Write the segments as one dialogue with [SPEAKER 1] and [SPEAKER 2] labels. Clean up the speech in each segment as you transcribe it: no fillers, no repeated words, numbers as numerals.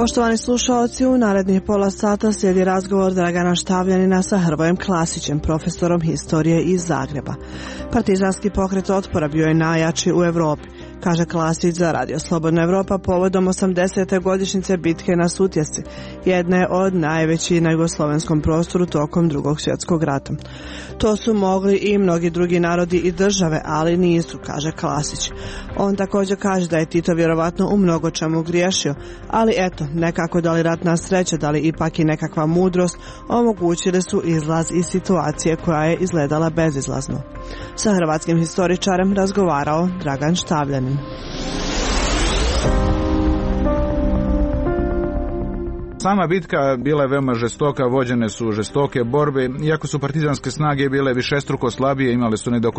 [SPEAKER 1] Poštovani slušalci, u narednih pola sata slijedi razgovor Dragana Štavljanina sa Hrvojem Klasićem, profesorom historije iz Zagreba. Partizanski pokret otpora bio je najjači u Europi, kaže Klasić za Radio Slobodna Evropa povodom 80. godišnjice bitke na Sutjesci, jedne od najvećih na jugoslovenskom prostoru tokom Drugog svjetskog rata. To su mogli i mnogi drugi narodi i države, ali nisu, kaže Klasić. On također kaže da je Tito vjerovatno u mnogo čemu griješio, ali eto, nekako da li ratna sreća, da li ipak i nekakva mudrost omogućili su izlaz iz situacije koja je izgledala bezizlazno. Sa hrvatskim historičarem razgovarao Dragan Štavljanin.
[SPEAKER 2] Sama bitka bila je veoma žestoka, vođene su žestoke borbe, iako su partizanske snage bile višestruko slabije, imali su negdje oko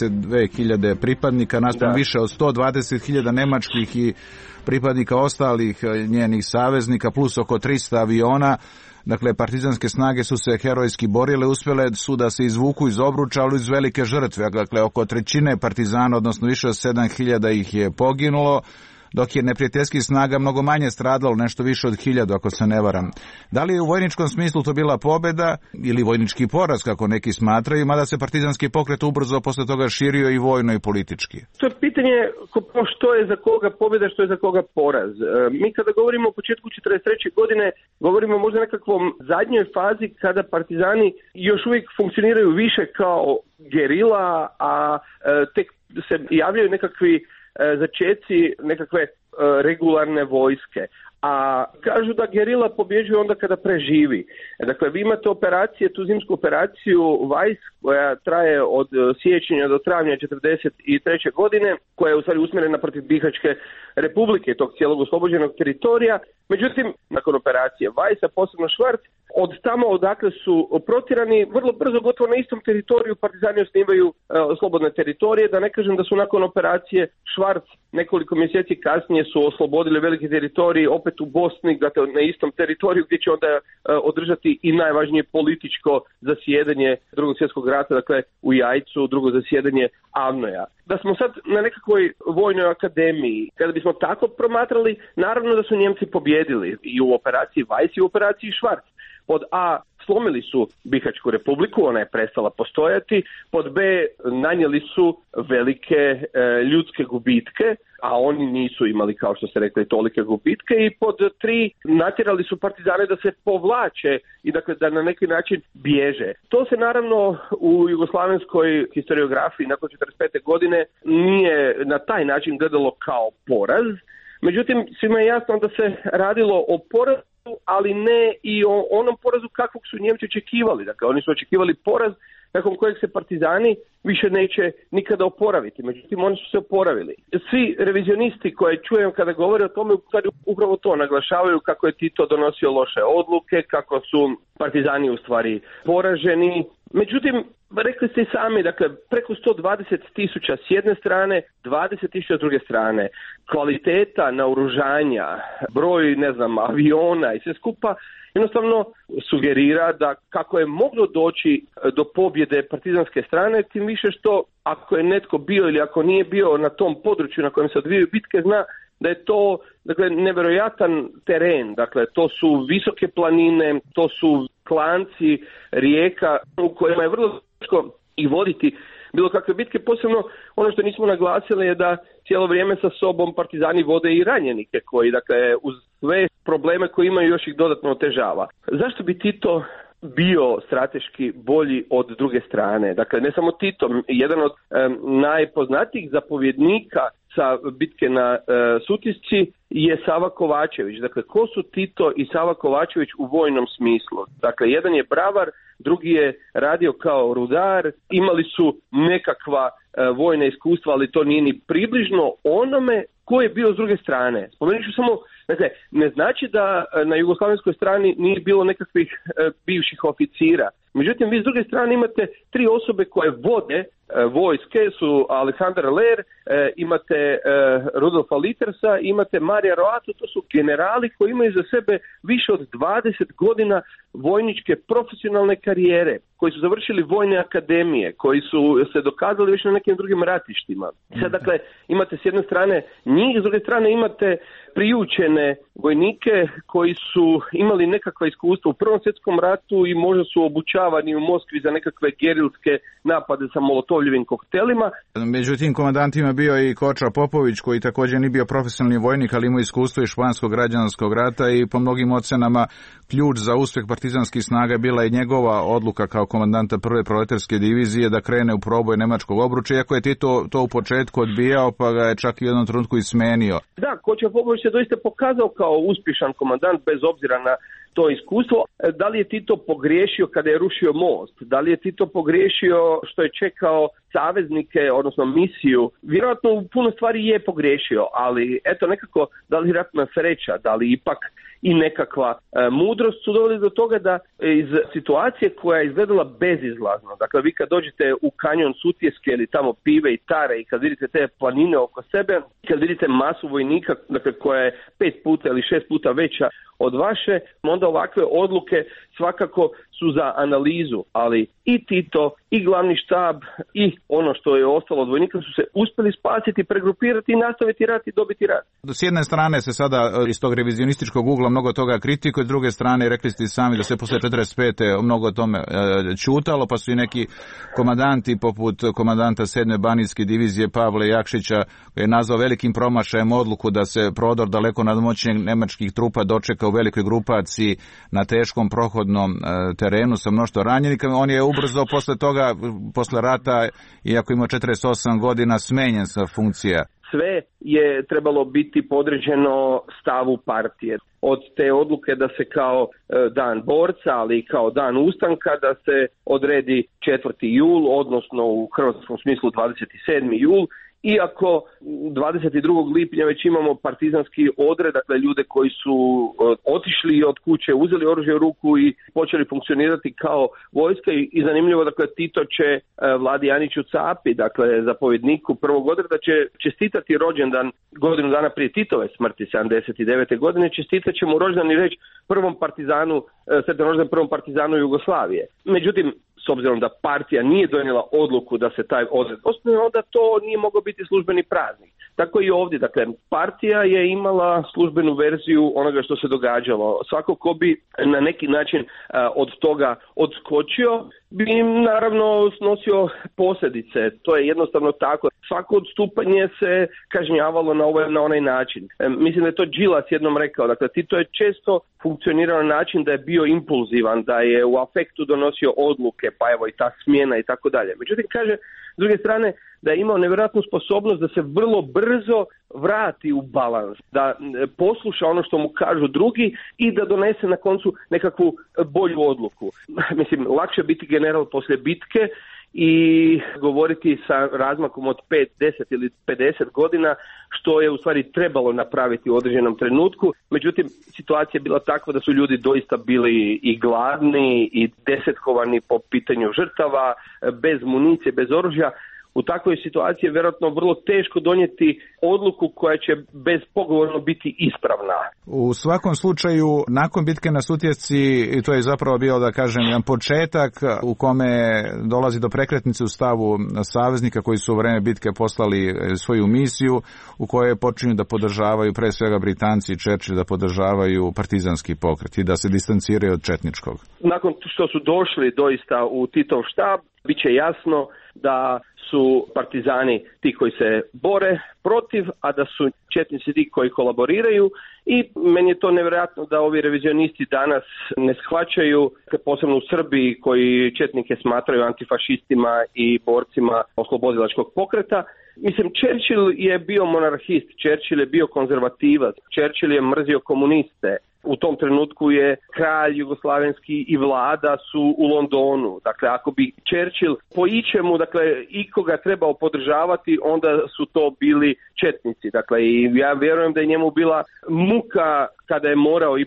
[SPEAKER 2] 22.000 pripadnika, naspram više od 120.000 nemačkih i pripadnika ostalih njenih saveznika, plus oko 300 aviona. Dakle, partizanske snage su se herojski borile, uspjele su da se izvuku iz obruča, ali iz velike žrtve. Dakle, oko trećine partizana, odnosno više od 7.000 ih je poginulo, dok je neprijateljskih snaga mnogo manje stradalo, nešto više od 1.000, ako se ne varam. Da li je u vojničkom smislu to bila pobjeda ili vojnički poraz, kako neki smatraju, mada se partizanski pokret ubrzo posle toga širio i vojno i politički?
[SPEAKER 3] To je pitanje što je za koga pobjeda, što je za koga poraz. Mi kada govorimo o početku 1943. godine, govorimo možda nekakvom zadnjoj fazi kada partizani još uvijek funkcioniraju više kao gerila, a tek se javljaju nekakvi začeci nekakve regularne vojske. A kažu da gerila pobjeđuje onda kada preživi. Dakle, vi imate operacije, tu zimsku operaciju Weiss, koja traje od siječnja do travnja 1943. godine, koja je u stvari usmjerena protiv Bihaćke republike, tog cijelog oslobođenog teritorija. Međutim, nakon operacije Weissa, posebno Švarc, od tamo odakle su protirani, vrlo brzo, gotovo na istom teritoriju, partizani osnivaju slobodne teritorije, da ne kažem da su nakon operacije Švarc nekoliko mjeseci kasnije su oslobodili veliki teritorij opet u Bosni, dakle na istom teritoriju gdje će onda održati i najvažnije političko zasjedanje Drugog svjetskog rata, dakle u Jajcu, drugo zasjedanje Avnoja. Da smo sad na nekakvoj vojnoj akademiji, kada bismo tako promatrali, naravno da su Njemci pobjedili i u operaciji Weiss i u operaciji Švarc. Pod A, slomili su Bihaćku republiku, ona je prestala postojati, pod B, nanijeli su velike ljudske gubitke, a oni nisu imali, kao što ste rekli, tolike gubitke, i pod 3, natjerali su partizane da se povlače i dakle da na neki način bježe. To se naravno u jugoslavenskoj historiografiji nakon 1945. godine nije na taj način gledalo kao poraz, međutim svima je jasno da se radilo o porazu, ali ne i o onom porazu kakvog su Njemci očekivali. Dakle, oni su očekivali poraz nakon kojeg se partizani više neće nikada oporaviti. Međutim, oni su se oporavili. Svi revizionisti koje čujem kada govore o tome, upravo to naglašavaju, kako je Tito donosio loše odluke, kako su partizani u stvari poraženi. Međutim, rekli ste i sami, dakle, preko 120.000 s jedne strane, 20.000 s druge strane. Kvaliteta naoružanja, broj, aviona i sve skupa, jednostavno sugerira da kako je moglo doći do pobjede partizanske strane, tim više što ako je netko bio ili ako nije bio na tom području na kojem se odvijaju bitke, zna da je to, dakle, nevjerojatan teren. Dakle, to su visoke planine, to su klanci rijeka u kojima je vrlo teško i voditi bilo kakve bitke. Posebno ono što nismo naglasili je da cijelo vrijeme sa sobom partizani vode i ranjenike koji, dakle, uz sve probleme koje imaju još ih dodatno otežava. Zašto bi Tito bio strateški bolji od druge strane? Dakle, ne samo Tito, jedan od najpoznatijih zapovjednika sa bitke na Sutjesci je Sava Kovačević. Dakle, ko su Tito i Sava Kovačević u vojnom smislu? Dakle, jedan je bravar, drugi je radio kao rudar, imali su nekakva vojna iskustva, ali to nije ni približno onome ko je bio s druge strane. Spomenut ću samo, dakle, ne znači da na jugoslavenskoj strani nije bilo nekakvih bivših oficira. Međutim, vi s druge strane imate 3 osobe koje vode vojske su Aleksandar Ler, imate Rudolfa Littersa, imate Marija Roatu, to su generali koji imaju za sebe više od 20 godina vojničke profesionalne karijere, koji su završili vojne akademije, koji su se dokazali više na nekim drugim ratištima. Sad, dakle, imate s jedne strane njih, s druge strane imate priučene vojnike koji su imali nekakva iskustva u Prvom svjetskom ratu i možda su obučavani u Moskvi za nekakve gerilske napade sa molotovljevim koktelima.
[SPEAKER 2] Među tim komandantima bio i Koča Popović, koji također nije bio profesionalni vojnik, ali imao iskustvo iz španskog građanskog rata i po mnogim ocenama ključ za uspjeh partizanskih snaga bila je njegova odluka kao komandanta prve proletarske divizije da krene u proboj nemačkog obruča, iako je Tito to u početku odbijao, pa ga je čak i u jednom trenutku i smenio.
[SPEAKER 3] Da, Koča Popović se doista pokazao kao uspješan komandant bez obzira na to iskustvo. Da li je Tito pogriješio kada je rušio most? Da li je Tito pogriješio što je čekao saveznike, odnosno misiju? Vjerojatno u puno stvari je pogriješio, ali eto nekako, da li ratna sreća, da li ipak i nekakva mudrost su doveli do toga da iz situacije koja je izgledala bezizlazno, dakle vi kad dođete u kanjon Sutjeske ili tamo Pive i Tare i kad vidite te planine oko sebe, kad vidite masu vojnika, dakle koja je 5 puta ili 6 puta veća od vaše, onda ovakve odluke svakako su za analizu, ali i Tito, i glavni štab, i ono što je ostalo od vojnika su se uspjeli spasiti, pregrupirati i nastaviti rat i dobiti rat.
[SPEAKER 2] S jedne strane se sada iz tog revizionističkog ugla mnogo toga kritikuje, s druge strane rekli ste sami da se posle 45. mnogo o tome ćutalo, pa su i neki komandanti poput komandanta 7. banijske divizije Pavle Jakšića, koji je nazvao velikim promašajem odluku da se prodor daleko nadmoćnijeg nemačkih trupa dočeka u velikoj grupaciji na teškom prohodnom terenu sa mnoštvo ranjenika. On je ubrzo posle toga, posle rata, iako ima 48 godina, smenjen sa funkcija.
[SPEAKER 3] Sve je trebalo biti podređeno stavu partije. Od te odluke da se kao dan borca, ali i kao dan ustanka, da se odredi 4. jul, odnosno u hrvatskom smislu 27. jul, iako 22. lipnja već imamo partizanski odred, dakle ljude koji su otišli od kuće, uzeli oružje u ruku i počeli funkcionirati kao vojska i zanimljivo, dakle Tito će Vladi Aniću Capi, dakle zapovjedniku prvog odreda, će čestitati rođendan godinu dana prije Titove smrti 79. godine, čestitat će mu rođendan i reći prvom partizanu, sretan rođendan prvom partizanu Jugoslavije. Međutim, s obzirom da partija nije donijela odluku da se taj odred osnuje, onda to nije mogao biti službeni praznik. Tako i ovdje, dakle, partija je imala službenu verziju onoga što se događalo. Svako ko bi na neki način od toga odskočio, bi im naravno snosio posljedice. To je jednostavno tako. Svako odstupanje se kažnjavalo na onaj način. Mislim da je to Đilas jednom rekao. Dakle, Tito je često funkcionirao na način da je bio impulzivan, da je u afektu donosio odluke, pa evo i ta smjena i tako dalje. Međutim, kaže, s druge strane, da je imao nevjerojatnu sposobnost da se vrlo brzo vrati u balans, da posluša ono što mu kažu drugi i da donese na koncu nekakvu bolju odluku. Mislim, lakše biti general poslije bitke i govoriti sa razmakom od 5, 10 ili 50 godina, što je u stvari trebalo napraviti u određenom trenutku. Međutim, situacija je bila takva da su ljudi doista bili i gladni i desetkovani po pitanju žrtava, bez municije, bez oružja. U takvoj situaciji je vjerojatno vrlo teško donijeti odluku koja će bezpogovorno biti ispravna.
[SPEAKER 2] U svakom slučaju, nakon bitke na Sutjesci, to je zapravo bio, da kažem, jedan početak u kome dolazi do prekretnice u stavu saveznika koji su u vreme bitke poslali svoju misiju, u kojoj počinju da podržavaju, pre svega Britanci i Churchill, da podržavaju partizanski pokret i da se distanciraju od četničkog. Nakon
[SPEAKER 3] što su došli doista u Titov štab, bit će jasno da su partizani ti koji se bore protiv, a da su četnici ti koji kolaboriraju i meni je to nevjerojatno da ovi revizionisti danas ne shvaćaju, posebno u Srbiji koji četnike smatraju antifašistima i borcima oslobodilačkog pokreta. Mislim, Churchill je bio monarhist, Churchill je bio konzervativac, Churchill je mrzio komuniste. U tom trenutku je kralj jugoslavenski i vlada su u Londonu. Dakle, ako bi Churchill po ičemu, dakle, ikoga trebao podržavati, onda su to bili četnici. Dakle, i ja vjerujem da je njemu bila muka kada je morao ipak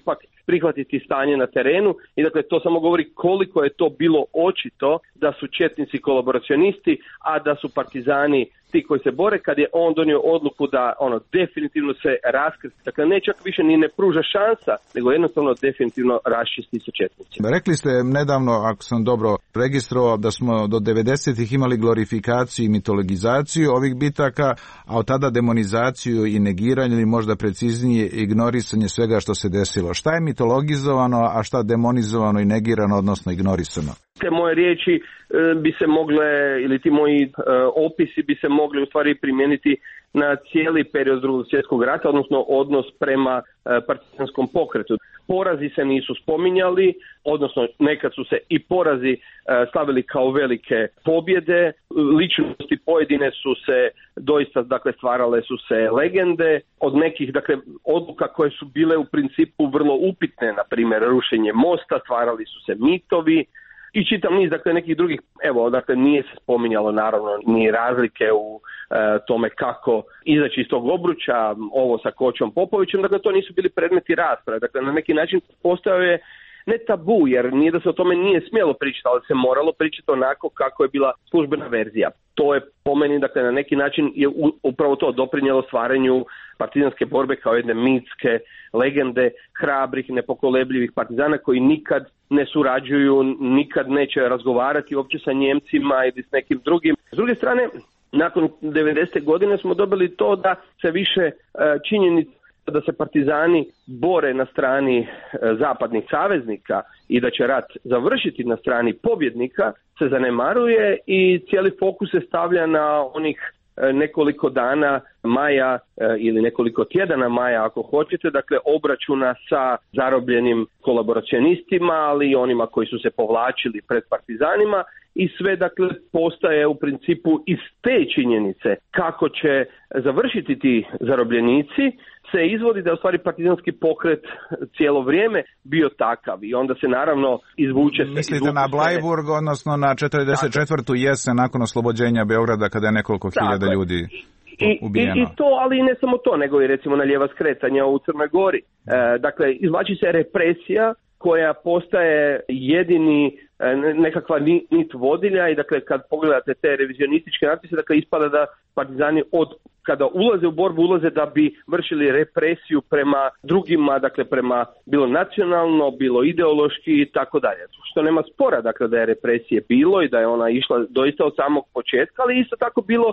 [SPEAKER 3] prihvatiti stanje na terenu i dakle to samo govori koliko je to bilo očito da su četnici kolaboracionisti, a da su partizani ti koji se bore, kad je on donio odluku da definitivno se raskrsti. Dakle, ne čak više ni ne pruža šansa, nego jednostavno definitivno raščisti sa četnicima.
[SPEAKER 2] Rekli ste nedavno, ako sam dobro registrovao, da smo do 90-ih imali glorifikaciju i mitologizaciju ovih bitaka, a od tada demonizaciju i negiranje, ili možda preciznije ignorisanje svega što se desilo. Šta je mitologizovano, a šta demonizovano i negirano, odnosno ignorisano?
[SPEAKER 3] Te moje riječi bi se mogle, ili ti moji opisi bi se mogli u stvari primijeniti na cijeli period Drugog svjetskog rata, odnosno odnos prema partizanskom pokretu. Porazi se nisu spominjali, odnosno nekad su se i porazi stavili kao velike pobjede, ličnosti pojedine su se doista, dakle, stvarale su se legende, od nekih, dakle, odluka koje su bile u principu vrlo upitne, na primjer rušenje mosta, stvarali su se mitovi, i čitav niz, dakle, nekih drugih, dakle, nije se spominjalo naravno ni razlike u tome kako izaći iz tog obruča, ovo sa Kočom Popovićem, dakle, to nisu bili predmeti rasprave, dakle, na neki način postao je ne tabu, jer nije da se o tome nije smjelo pričati, ali se moralo pričati onako kako je bila službena verzija. To je po meni, dakle, na neki način je upravo to doprinijelo stvaranju partizanske borbe kao jedne mitske legende hrabrih, nepokolebljivih partizana koji nikad ne surađuju, nikad neće razgovarati uopće sa Njemcima ili s nekim drugim. S druge strane, nakon 90. godine smo dobili to da se više činjenica da se partizani bore na strani zapadnih saveznika i da će rat završiti na strani pobjednika se zanemaruje i cijeli fokus se stavlja na onih nekoliko dana maja ili nekoliko tjedana maja ako hoćete, dakle obračuna sa zarobljenim kolaboracionistima, ali i onima koji su se povlačili pred partizanima i sve, dakle, postaje u principu iz te činjenice kako će završiti ti zarobljenici se izvodi da je u stvari partizanski pokret cijelo vrijeme bio takav i onda se naravno izvuče se.
[SPEAKER 2] Mislite na Blajburg, odnosno na 44. jesen nakon oslobođenja Beograda kada je nekoliko hiljada ljudi ubijeno.
[SPEAKER 3] I to, ali i ne samo to, nego i recimo na lijeva skretanja u Crnoj Gori. Dakle, izvlači se represija koja postaje jedini nekakva nit vodilja i dakle kad pogledate te revizionističke natpise, dakle ispada da partizani kada ulaze u borbu, ulaze da bi vršili represiju prema drugima, dakle prema bilo nacionalno, bilo ideološki i tako dalje. Što nema spora, dakle, da je represije bilo i da je ona išla doista od samog početka, ali isto tako bilo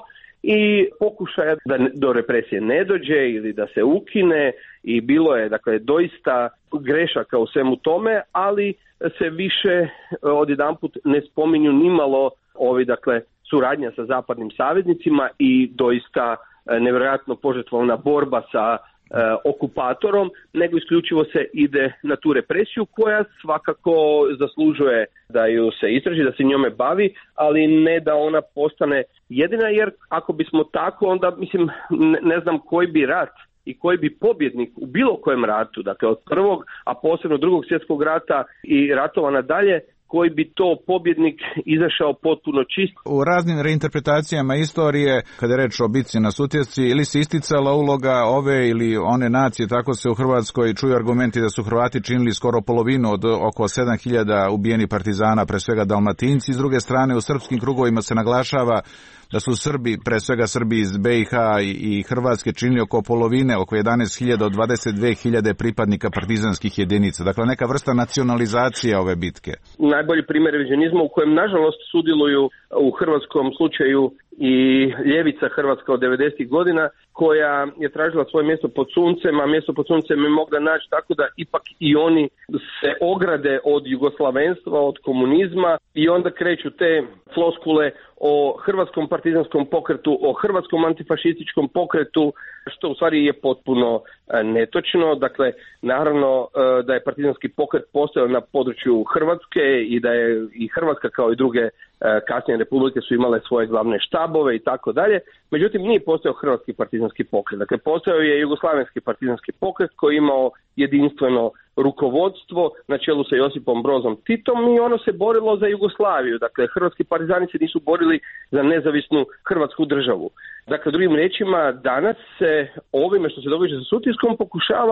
[SPEAKER 3] i pokušaja da do represije ne dođe ili da se ukine i bilo je, dakle, doista grešaka u svemu tome, ali se više odjedanput ne spominju nimalo ovi, dakle, suradnja sa zapadnim saveznicima i doista nevjerojatno požrtvovna borba sa okupatorom, nego isključivo se ide na tu represiju koja svakako zaslužuje da ju se istraži, da se njome bavi, ali ne da ona postane jedina, jer ako bismo tako, onda mislim ne znam koji bi rat i koji bi pobjednik u bilo kojem ratu, dakle od prvog, a posebno Drugog svjetskog rata i ratova nadalje, koji bi to pobjednik izašao potpuno čist.
[SPEAKER 2] U raznim reinterpretacijama istorije, kada je reč o bitci na Sutjesci, ili se isticala uloga ove ili one nacije, tako se u Hrvatskoj čuju argumenti da su Hrvati činili skoro polovinu od oko 7000 ubijenih partizana, pre svega Dalmatinci. S druge strane, u srpskim krugovima se naglašava da su Srbi, pre svega Srbi iz BiH i Hrvatske, činili oko polovine, oko 11.000 od 22.000 pripadnika partizanskih jedinica. Dakle, neka vrsta nacionalizacije ove bitke.
[SPEAKER 3] Najbolji primjer revizionizma u kojem, nažalost, sudjeluju u hrvatskom slučaju i ljevica hrvatska od 90. godina, koja je tražila svoje mjesto pod suncem, a mjesto pod suncem je mogla naći tako da ipak i oni se ograde od jugoslavenstva, od komunizma i onda kreću te floskule o hrvatskom partizanskom pokretu, o hrvatskom antifašističkom pokretu, što u stvari je potpuno netočno. Dakle, naravno da je partizanski pokret postojao na području Hrvatske i da je i Hrvatska kao i druge kasnije republike su imale svoje glavne štabove i tako dalje. Međutim, nije postojao hrvatski partizanski pokret. Dakle, postojao je jugoslavenski partizanski pokret koji je imao jedinstveno rukovodstvo na čelu sa Josipom Brozom Titom i ono se borilo za Jugoslaviju. Dakle, hrvatski partizani se nisu borili za nezavisnu hrvatsku državu. Dakle, drugim riječima, danas se ovime što se događa sa Sutjeskom pokušava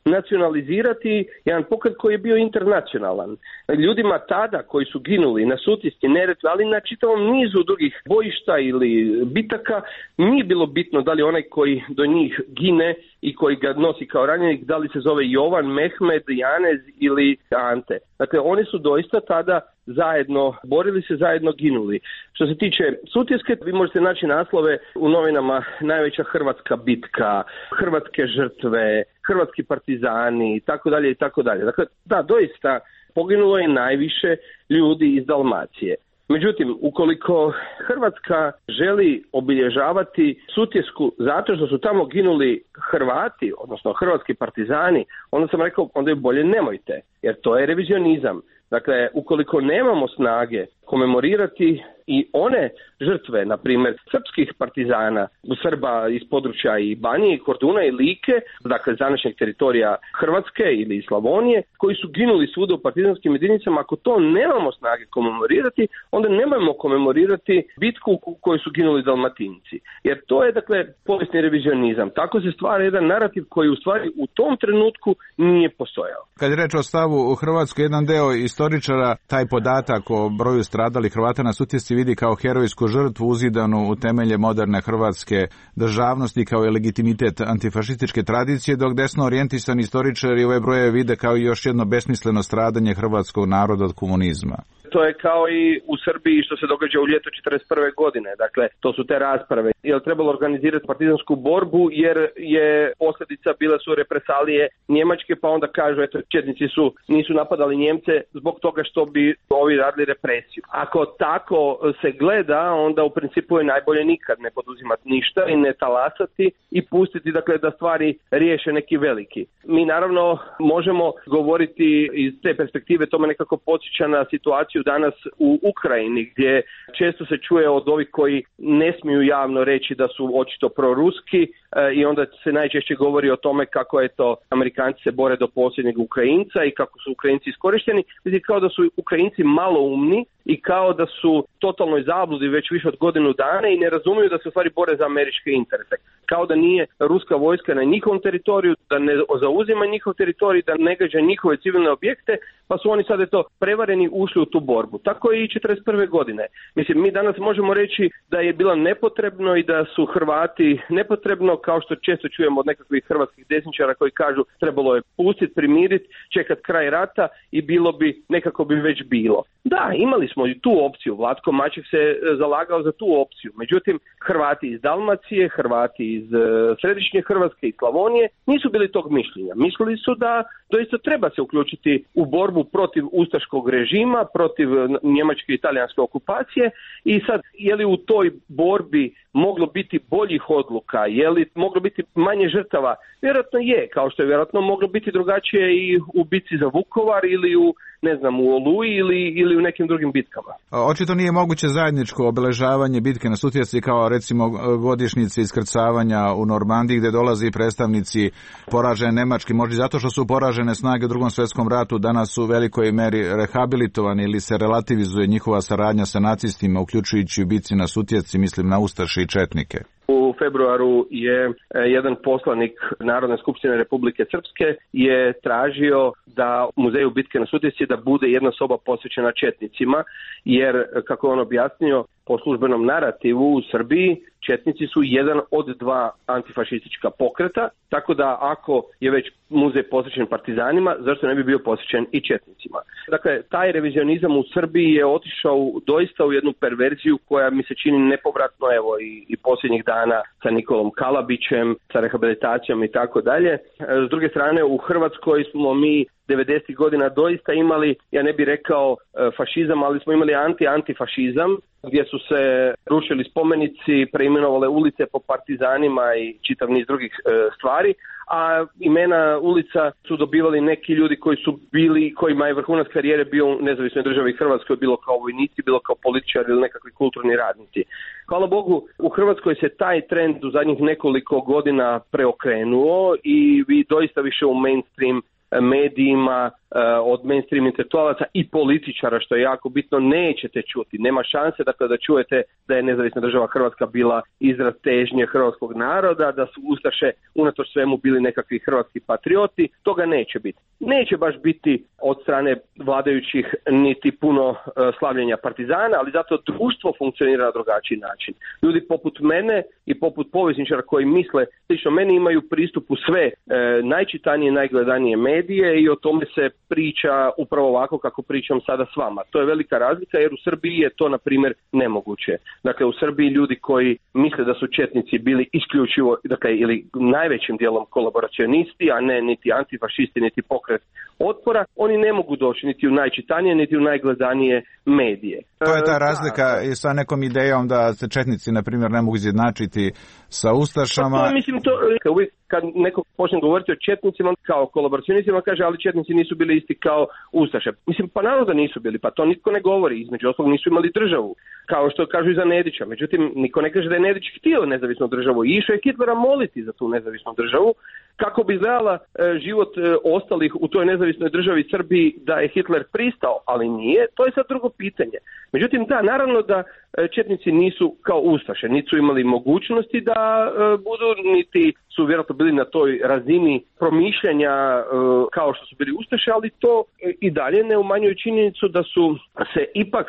[SPEAKER 3] nacionalizirati jedan pokret koji je bio internacionalan. Ljudima tada koji su ginuli na Sutjeski, Neretvi, ali na čitavom nizu drugih bojišta ili bitaka, nije bilo bitno da li onaj koji do njih gine i koji ga nosi kao ranjenik, da li se zove Jovan, Mehmed, Janez ili Ante. Dakle, oni su doista tada zajedno borili se, zajedno ginuli. Što se tiče Sutjeske, vi možete naći naslove u novinama najveća hrvatska bitka, hrvatske žrtve, hrvatski partizani i tako dalje i tako dalje. Dakle, da, doista poginulo je najviše ljudi iz Dalmacije. Međutim, ukoliko Hrvatska želi obilježavati Sutjesku zato što su tamo ginuli Hrvati, odnosno hrvatski partizani, onda sam rekao, onda je bolje nemojte, jer to je revizionizam. Dakle, ukoliko nemamo snage komemorirati i one žrtve, na primjer, srpskih partizana, Srba iz područja i Banije, i Korduna i Like, dakle današnjeg teritorija Hrvatske ili Slavonije, koji su ginuli svuda u partizanskim jedinicama, ako to nemamo snage komemorirati, onda nemojmo komemorirati bitku u kojoj su ginuli Dalmatinci. Jer to je, dakle, povijesni revizionizam. Tako se stvara jedan narativ koji u stvari u tom trenutku nije postojao.
[SPEAKER 2] Kad je reč o stavu u Hrvatskoj, jedan deo istoričara taj podatak o broju stradalih Hrvata na Sutjesci vidi kao herojsku žrtvu uzidanu u temelje moderne hrvatske državnosti kao i legitimitet antifašističke tradicije, dok desno orijentisani istoričari ove broje vide kao i još jedno besmisleno stradanje hrvatskog naroda od komunizma.
[SPEAKER 3] To je kao i u Srbiji što se događa u ljeto 1941. godine. Dakle, to su te rasprave. Je li trebalo organizirati partizansku borbu jer je posljedica bile su represalije Njemačke, pa onda kažu, eto, četnici nisu napadali Njemce zbog toga što bi ovi radili represiju. Ako tako se gleda, onda u principu je najbolje nikad ne poduzimati ništa i ne talasati i pustiti, dakle, da stvari riješe neki veliki. Mi naravno možemo govoriti iz te perspektive, to me nekako podsjeća na situaciju danas u Ukrajini, gdje često se čuje od ovih koji ne smiju javno reći da su očito proruski i onda se najčešće govori o tome kako je to Amerikanci se bore do posljednjeg Ukrajinca i kako su Ukrajinci iskorišteni. Mislim, kao da su Ukrajinci maloumni i kao da su totalnoj zabludi već više od godinu dana i ne razumiju da se u stvari bore za američke interese. Kao da nije ruska vojska na njihovom teritoriju, da ne zauzima njihov teritorij, da ne gađa njihove civilne objekte, pa su oni sad prevareni ušli u tu borbu. Tako je i 1941. godine. Mislim, mi danas možemo reći da je bilo nepotrebno i da su Hrvati nepotrebno, kao što često čujemo od nekakvih hrvatskih desničara koji kažu trebalo je pustiti, primiriti, čekati kraj rata i bilo bi, nekako bi već bilo. Da, imali smo i tu opciju. Vlatko Maček se zalagao za tu opciju. Međutim, Hrvati iz Dalmacije, Hrvati iz središnje Hrvatske i Slavonije nisu bili tog mišljenja. Mislili su da doista treba se uključiti u borbu protiv ustaškog režima, protiv njemačke i talijanske okupacije i sad, je li u toj borbi moglo biti boljih odluka, je li moglo biti manje žrtava? Vjerojatno je, kao što je vjerojatno moglo biti drugačije i u bitci za Vukovar ili u Oluji ili u nekim drugim bitkama.
[SPEAKER 2] Očito nije moguće zajedničko obeležavanje bitke na Sutjesci kao recimo godišnjice iskrcavanja u Normandiji gdje dolazi predstavnici poražene Nemačke, možda zato što su poražene snage u Drugom svjetskom ratu danas u velikoj meri rehabilitovani ili se relativizuje njihova saradnja sa nacistima, uključujući u bitci na Sutjesci, mislim na ustaše i četnike.
[SPEAKER 3] U februaru je jedan poslanik Narodne skupštine Republike Srpske je tražio da u muzeju bitke na Sutjesci da bude jedna soba posvećena četnicima, jer, kako je on objasnio, po službenom narativu u Srbiji četnici su jedan od dva antifašistička pokreta, tako da ako je već muzej posvećen partizanima, zašto ne bi bio posvećen i četnicima? Dakle, taj revizionizam u Srbiji je otišao doista u jednu perverziju koja mi se čini nepovratno, evo i posljednjih dana sa Nikolom Kalabićem, sa rehabilitacijom i tako dalje. S druge strane, u Hrvatskoj smo mi 90. godina doista imali, ja ne bih rekao fašizam, ali smo imali antifašizam, gdje su se rušili spomenici, preimenovale ulice po partizanima i čitav niz drugih stvari, a imena ulica su dobivali neki ljudi koji su bili, kojima je vrhunac karijere bio u nezavisnoj državi Hrvatskoj, bilo kao vojnici, bilo kao političari ili nekakvi kulturni radnici. Hvala Bogu, u Hrvatskoj se taj trend u zadnjih nekoliko godina preokrenuo i vi doista više u mainstream medijima od mainstream intelektualaca i političara, što je jako bitno, nećete čuti. Nema šanse dakle, da čujete da je nezavisna država Hrvatska bila izraz težnje hrvatskog naroda, da su ustaše unatoč svemu bili nekakvi hrvatski patrioti. Toga neće biti. Neće baš biti od strane vladajućih niti puno slavljenja partizana, ali zato društvo funkcionira na drugačiji način. Ljudi poput mene i poput povjesničara koji misle slično meni imaju pristup u sve najčitanije, najgledanije medije i o tome se priča upravo ovako kako pričam sada s vama. To je velika razlika jer u Srbiji je to na primjer nemoguće. Dakle u Srbiji ljudi koji misle da su četnici bili isključivo, dakle ili najvećim dijelom kolaboracionisti, a ne niti antifašisti, niti pokret otpora, oni ne mogu doći niti u najčitanije, niti u najgledanije medije.
[SPEAKER 2] To je ta razlika i sa nekom idejom da se četnici, na primjer, ne mogu izjednačiti sa ustašama.
[SPEAKER 3] To, mislim, uvijek kad neko počne govoriti o četnicima kao kolaboracionistima, kaže, ali četnici nisu bili isti kao ustaše. Mislim, pa naravno da nisu bili, pa to nitko ne govori, između ostalog nisu imali državu, kao što kažu i za Nedića. Međutim, niko ne kaže da je Nedić htio nezavisnu državu i išao je Hitlera moliti za tu nezavisnu državu, kako bi izgledala život ostalih u toj nezavisnoj državi Srbiji da je Hitler pristao, ali nije, to je sad drugo pitanje. Međutim, da, naravno da četnici nisu kao ustaše, niti su imali mogućnosti da budu, niti su vjerojatno bili na toj razini promišljanja kao što su bili ustaše, ali to i dalje ne umanjuje činjenicu da su se ipak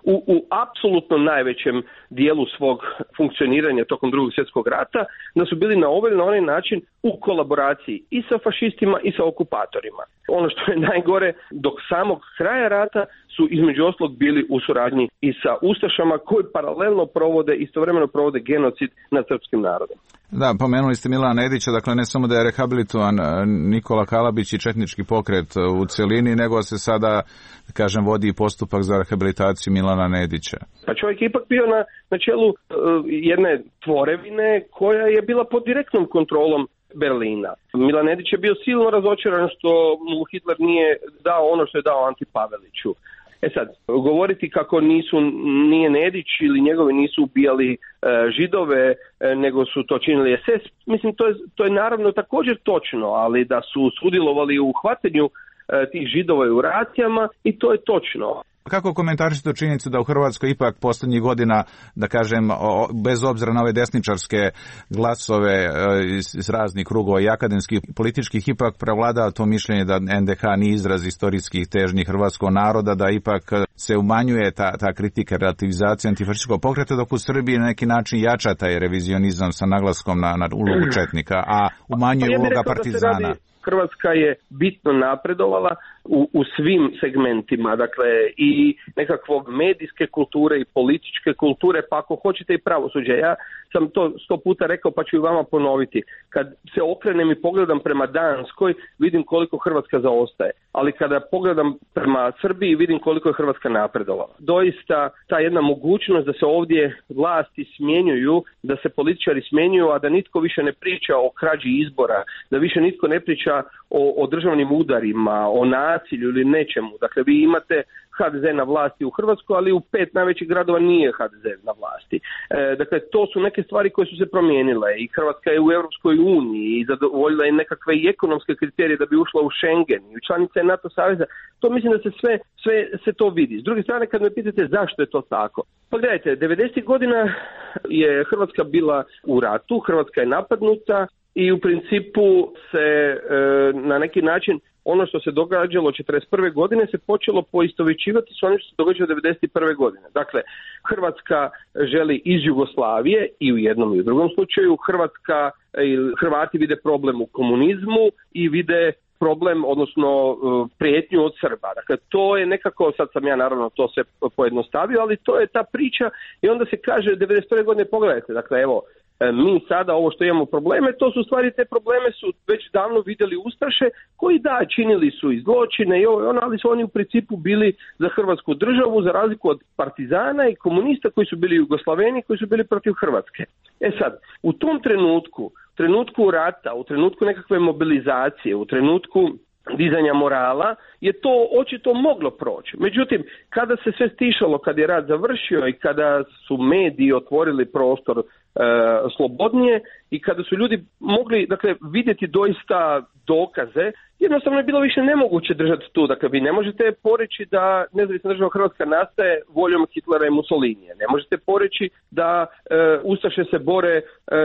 [SPEAKER 3] u apsolutno najvećem dijelu svog funkcioniranja tokom Drugog svjetskog rata, da su bili na ovaj ili na onaj način u kolaboraciji i sa fašistima i sa okupatorima. Ono što je najgore, dok samog kraja rata su između ostalog bili u suradnji i sa ustašama koji paralelno istovremeno provode genocid nad srpskim narodom.
[SPEAKER 2] Da, pomenuli ste Milana Nedića, dakle ne samo da je rehabilitovan Nikola Kalabić i četnički pokret u cjelini, nego se sada, kažem, vodi postupak za rehabilitaciju Milana Nedića. Pa
[SPEAKER 3] čovjek je ipak bio na čelu jedne tvorevine koja je bila pod direktnom kontrolom Berlina. Milan Nedić je bio silno razočaran što mu Hitler nije dao ono što je dao Anti Paveliću. Sad, govoriti kako nije Nedić ili njegovi nisu ubijali Židove, nego su to činili SS, mislim to je naravno također točno, ali da su sudjelovali u hvatanju tih Židova i u racijama i to je točno.
[SPEAKER 2] Kako komentarišete činjenicu da u Hrvatskoj ipak posljednjih godina, da kažem, bez obzira na ove desničarske glasove iz raznih krugova i akademskih političkih, ipak prevlada to mišljenje da NDH nije izraz istorijskih težnji hrvatskog naroda, da ipak se umanjuje ta kritika relativizacije antifašističkog pokreta, dok u Srbiji na neki način jača taj revizionizam sa naglaskom na ulogu četnika, a umanjuje uloga partizana.
[SPEAKER 3] Hrvatska je bitno napredovala u svim segmentima, dakle i nekakvog medijske kulture i političke kulture, pa ako hoćete i pravosuđe. Ja sam to 100 puta rekao, pa ću i vama ponoviti. Kad se okrenem i pogledam prema Danskoj, vidim koliko Hrvatska zaostaje, ali kada pogledam prema Srbiji, vidim koliko je Hrvatska napredovala. Doista ta jedna mogućnost da se ovdje vlasti smjenjuju, da se političari smjenjuju, a da nitko više ne priča o krađi izbora, da više nitko ne priča o državnim udarima, o nasilju ili nečemu. Dakle, vi imate HDZ na vlasti u Hrvatskoj, ali u 5 najvećih gradova nije HDZ na vlasti. Dakle, to su neke stvari koje su se promijenile i Hrvatska je u Europskoj uniji i zadovoljila je nekakve i ekonomske kriterije da bi ušla u Schengen i u članice NATO saveza. To mislim da se sve se to vidi. S druge strane, kad me pitate zašto je to tako, pa gledajte, 90. godina je Hrvatska bila u ratu, Hrvatska je napadnuta i u principu se na neki način ono što se događalo 1941. godine se počelo poistovjećivati s onim što se događalo 1991. godine. Dakle, Hrvatska želi iz Jugoslavije i u jednom i u drugom slučaju. Hrvati vide problem u komunizmu i vide problem, odnosno prijetnju od Srba. Dakle, to je nekako, sad sam ja naravno to sve pojednostavio, ali to je ta priča i onda se kaže 1991. godine pogledajte, dakle evo, mi sada ovo što imamo probleme, to su stvari, te probleme su već davno vidjeli ustaše koji da, činili su i zločine i ovo, ali su oni u principu bili za Hrvatsku državu, za razliku od partizana i komunista koji su bili Jugoslaveni, koji su bili protiv Hrvatske. Sad, u tom trenutku rata, u trenutku nekakve mobilizacije, u trenutku dizanja morala, je to očito moglo proći. Međutim, kada se sve stišalo, kad je rat završio i kada su mediji otvorili prostor slobodnije, i kada su ljudi mogli vidjeti doista dokaze, jednostavno je bilo više nemoguće držati tu. Dakle, vi ne možete poreći da nezavisna država Hrvatska nastaje voljom Hitlera i Mussolinija. Ne možete poreći da ustaše se bore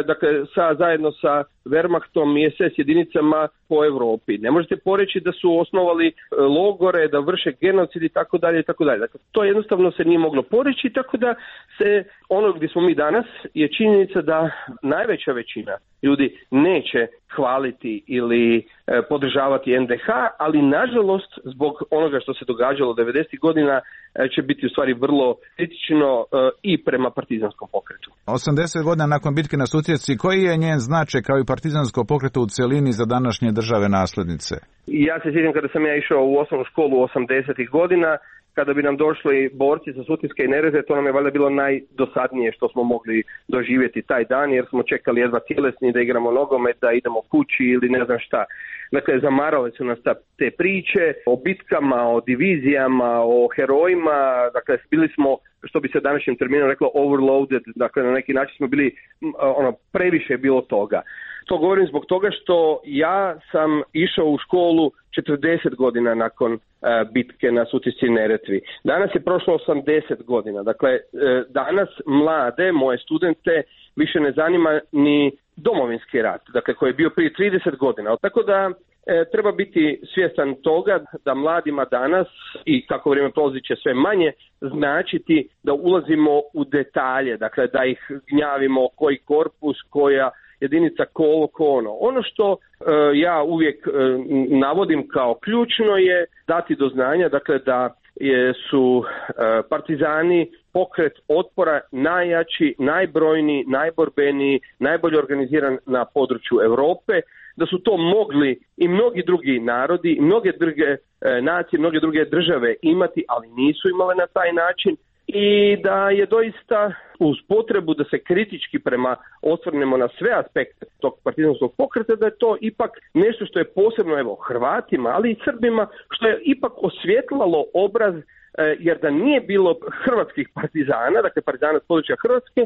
[SPEAKER 3] zajedno sa Wehrmachtom i SS jedinicama po Europi. Ne možete poreći da su osnovali logore, da vrše genocid i tako dalje i tako dalje. Dakle, to jednostavno se nije moglo poreći, tako da se ono gdje smo mi danas je činjenica da najveća većina ljudi neće hvaliti ili podržavati NDH, ali nažalost zbog onoga što se događalo 90. godina će biti u stvari vrlo kritično i prema partizanskom pokretu.
[SPEAKER 2] 80 godina nakon bitke na Sutjesci, koji je njen značaj kao i partizansko pokretu u cjelini za današnje države naslednice?
[SPEAKER 3] Ja se sjećam kada sam ja išao u osnovnu školu 80. godina, kada bi nam došli borci sa Sutjeske i Neretve, to nam je valjda bilo najdosadnije što smo mogli doživjeti taj dan, jer smo čekali jedva tjelesni da igramo nogomet, da idemo kući ili ne znam šta. Dakle, zamarale su nas te priče o bitkama, o divizijama, o herojima. Dakle, bili smo, što bi se današnjim terminom reklo, overloaded. Dakle, na neki način smo bili, previše je bilo toga. To govorim zbog toga što ja sam išao u školu 40 godina nakon bitke na Sutjesci i Neretvi. Danas je prošlo 80 godina. Dakle, danas mlade, moje studente, više ne zanima ni Domovinski rat, dakle, koji je bio prije 30 godina. Tako da treba biti svjestan toga da mladima danas, i kako vrijeme prolazi će sve manje, značiti da ulazimo u detalje, dakle da ih gnjavimo koji korpus, koja jedinica ko ono. Ono što ja uvijek navodim kao ključno je dati do znanja, dakle da su partizani pokret otpora najjači, najbrojniji, najborbeniji, najbolje organiziran na području Europe, da su to mogli i mnogi drugi narodi, i mnoge druge nacije, mnoge druge države imati, ali nisu imale na taj način, i da je doista uz potrebu da se kritički osvrnemo na sve aspekte tog partizanskog pokreta, da je to ipak nešto što je posebno Hrvatima, ali i Srbima, što je ipak osvjetlalo obraz, jer da nije bilo hrvatskih partizana, dakle partizana s područja Hrvatske,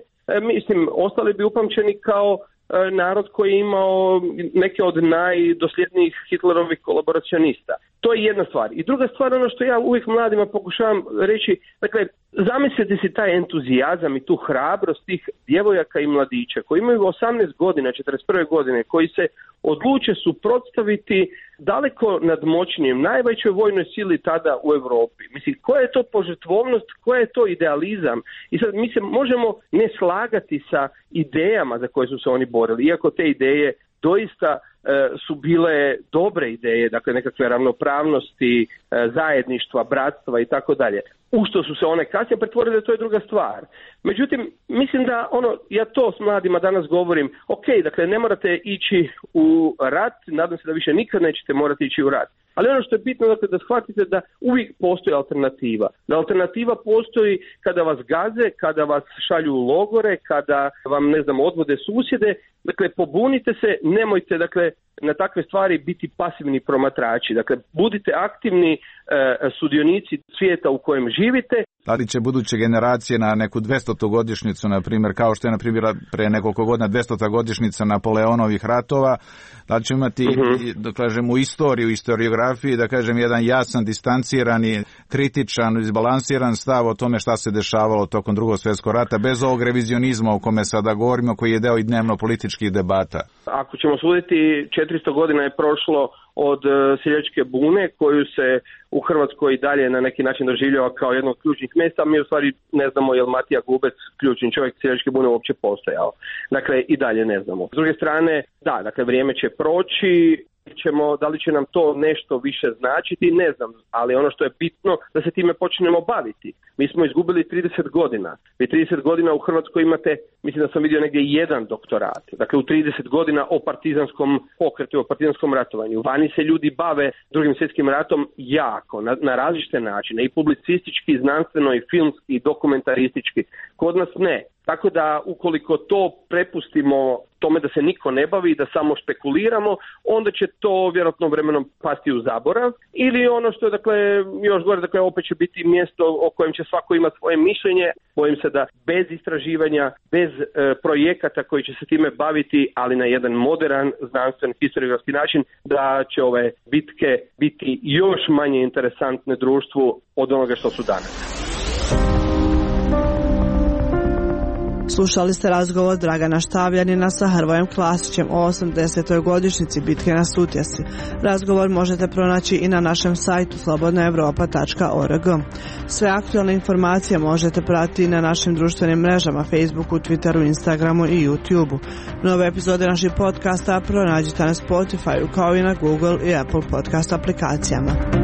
[SPEAKER 3] ostali bi upamćeni kao narod koji je imao neke od najdosljednijih Hitlerovih kolaboracionista. To je jedna stvar. I druga stvar, ono što ja uvijek mladima pokušavam reći, dakle, zamislite si taj entuzijazam i tu hrabrost tih djevojaka i mladića koji imaju 18 godina, 41. godine, koji se odluče suprotstaviti daleko nadmoćnijem, najvećoj vojnoj sili tada u Europi. Mislim, koja je to požrtvovnost, koja je to idealizam? I sad mi se možemo ne slagati sa idejama za koje su se oni borili, iako te ideje doista su bile dobre ideje, dakle nekakve ravnopravnosti, zajedništva, bratstva i tako dalje. U što su se one kasnije pretvorile, to je druga stvar. Međutim, mislim da ja to s mladima danas govorim, ok, dakle ne morate ići u rat, nadam se da više nikad nećete morati ići u rat. Ali ono što je bitno, dakle, da shvatite da uvijek postoji alternativa. Da alternativa postoji kada vas gaze, kada vas šalju u logore, kada vam, odvode susjede. Dakle, pobunite se, nemojte, dakle, na takve stvari biti pasivni promatrači. Dakle, budite aktivni sudionici svijeta u kojem živite.
[SPEAKER 2] Da li će buduće generacije na neku 200. godišnjicu, na primjer, kao što je na primjer pre nekoliko godina 200. godišnjica Napoleonovih ratova, da li će imati, da kažem, u istoriju, historiografiji, da kažem, jedan jasan, distancirani, kritičan, izbalansiran stav o tome šta se dešavalo tokom Drugog svjetskog rata, bez ovog revizionizma o kome sada govorimo, koji je deo i dnevno političkih debata?
[SPEAKER 3] Ako ćemo suditi, 400 godina je prošlo od seljačke bune, koju se u Hrvatskoj dalje na neki način doživljava kao jedno od ključnih mjesta. Mi u stvari ne znamo je li Matija Gubec, ključni čovjek seljačke bune, uopće postojao. Dakle, i dalje ne znamo. S druge strane, da, dakle, vrijeme će proći, da li će nam to nešto više značiti, ne znam, ali ono što je bitno da se time počnemo baviti. Mi smo izgubili 30 godina. Vi 30 godina u Hrvatskoj imate, mislim da sam vidio negdje jedan doktorat. Dakle, u 30 godina o partizanskom pokretu, o partizanskom ratovanju. Vani se ljudi bave Drugim svjetskim ratom jako, na različite načine, i publicistički, i znanstveno, i filmski, i dokumentaristički. Kod nas ne. Tako da ukoliko to prepustimo tome da se niko ne bavi, da samo špekuliramo, onda će to vjerojatno vremenom pasti u zaborav. Ili ono što je, dakle, još gore, dakle, opet će biti mjesto o kojem će svako imati svoje mišljenje. Bojim se da bez istraživanja, bez projekata koji će se time baviti, ali na jedan modern, znanstven, historiografski način, da će ove bitke biti još manje interesantne društvu od onoga što su danas.
[SPEAKER 1] Slušali ste razgovor Dragana Štavljanina sa Hrvojem Klasićem o 80. godišnjici bitke na Sutjesi. Razgovor možete pronaći i na našem sajtu slobodnaevropa.org. Sve aktualne informacije možete pratiti na našim društvenim mrežama Facebooku, Twitteru, Instagramu i YouTubeu. Nove epizode naših podcasta pronađite na Spotifyu kao i na Google i Apple podcast aplikacijama.